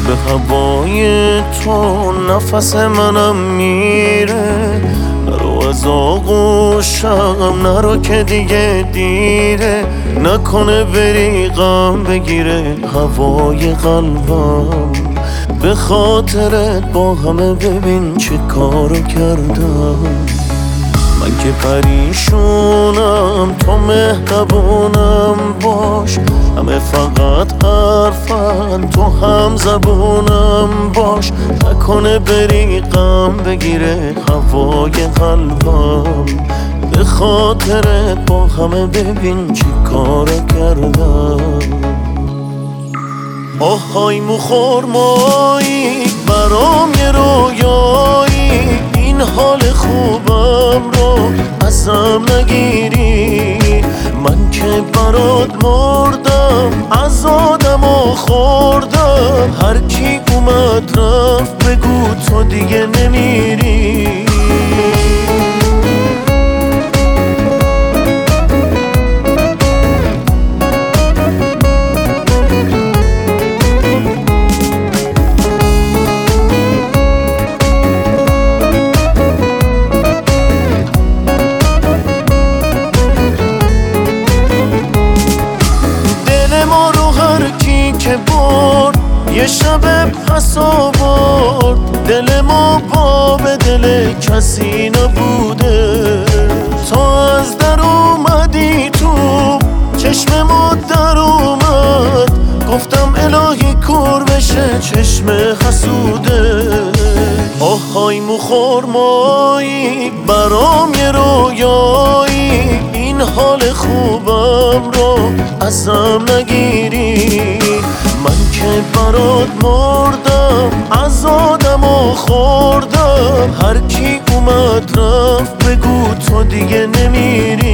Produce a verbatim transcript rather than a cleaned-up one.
به هوای تو نفس منم میره. نرو از آغوشم نرو که دیگه دیره، نکنه بری غم بگیره هوای قلبم. به خاطرت با همه ببین چه کارو کردم. من که پریشونم تو مهربونم باش، همه فقط حرفن تو هم زبونم باش. نکنه بری غم بگیره هوای قلبم. به خاطرت با همه ببین چی کارو کردم. آهای مخور مایی برام یه رویایی، این حال خوبم رو ازم نگیری. من که برات مردم از آدم و خوردم، هر کی اومد رفت بگو تو دیگه نمیری. که برد یه شب پس آورد، دل ما با به دل کسی نبوده. تو از در اومدی تو چشم ما در اومد، گفتم الهی کور بشه چشم حسوده. آهای مخور مایی برام یه رویایی، این حال خوبم رو ازم نگیری. من که برات مردم از آدم و خوردم، هر کی اومد رفت بگو تو دیگه نمیری.